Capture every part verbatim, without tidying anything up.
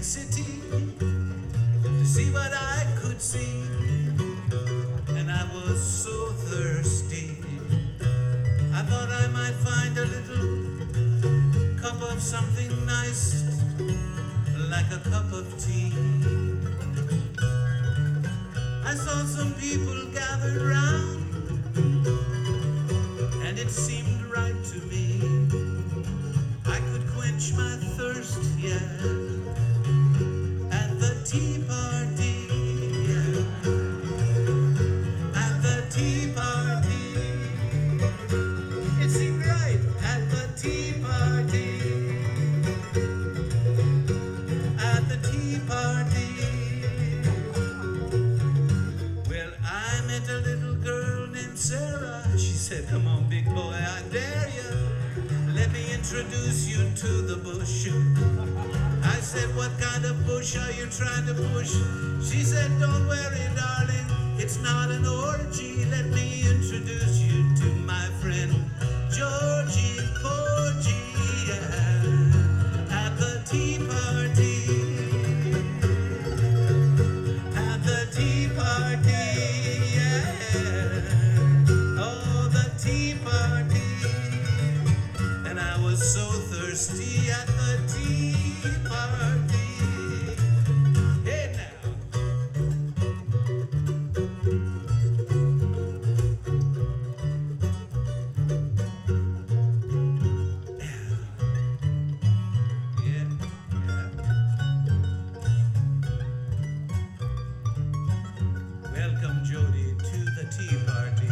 city to see what I could see, and I was so thirsty. I thought I might find a little cup of something nice, like a cup of tea. I saw some people gathered round, and it seemed right to me. I could quench my thirst, yeah, at the tea party, yeah, at the tea party. It seemed right at the tea party, at the tea party. Well, I met a little girl named Sarah. She said, come on, big boy, I dare you. Let me introduce you to the bush. I said, what kind of bush are you trying to push? She said, don't worry, darling, it's not an orgy. Let me introduce you to my friend Georgie Porgy, yeah, at the tea party, at the tea party, yeah, oh, the tea party. And I was so thirsty at the tea party. Hey now. Yeah, yeah. Welcome, Jody, to the tea party.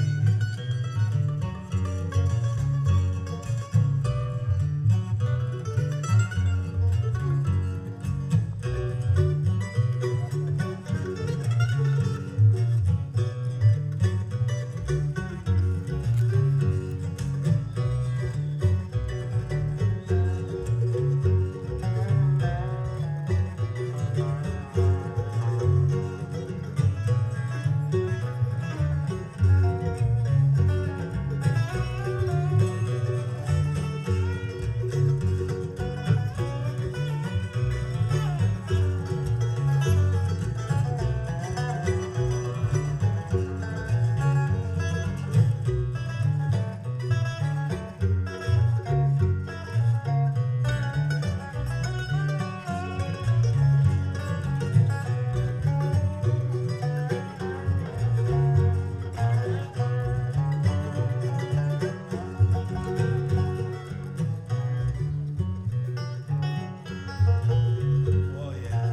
Oh yeah.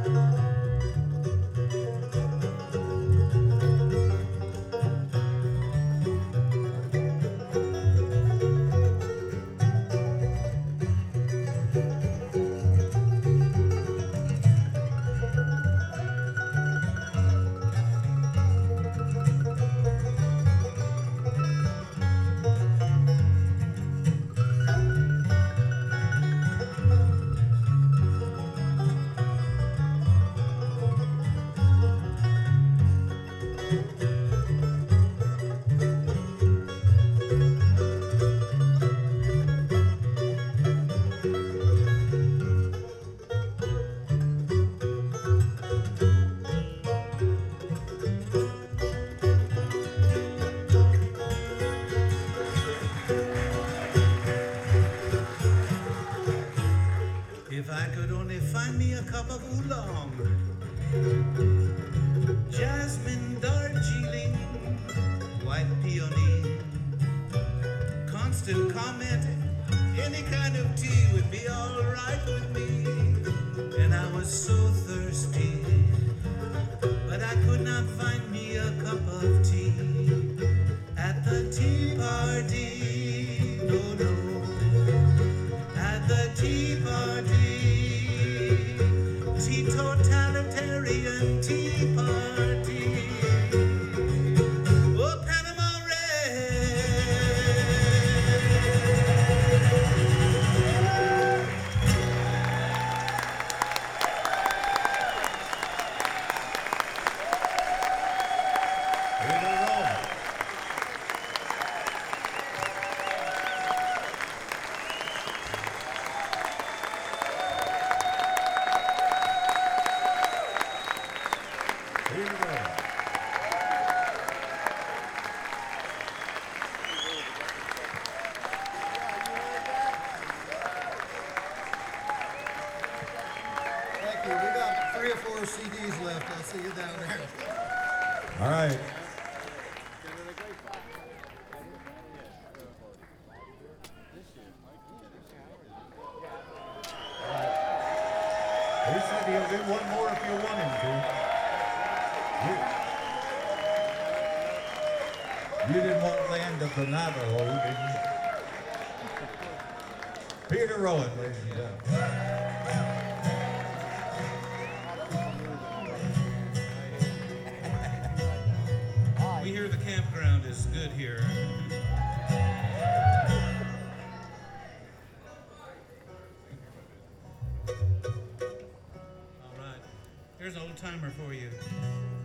If I could only find me a cup of oolong, jasmine, Darjeeling, white peony, constant comment, any kind of tea would be all right with me. And I was so thirsty, but I could not find me a cup of tea at the tea party. No, no, at the tea party. Totalitarian tea party. Oh, Panama Red. Here we go. Thank you. We got three or four C Ds left. I'll see you down there. All right. He said he'll do one more if you want him to. You, you didn't want Land of the Navajo, did you? Peter Rowan, ladies and gentlemen. We hear the campground is good here. All right, here's an old timer for you.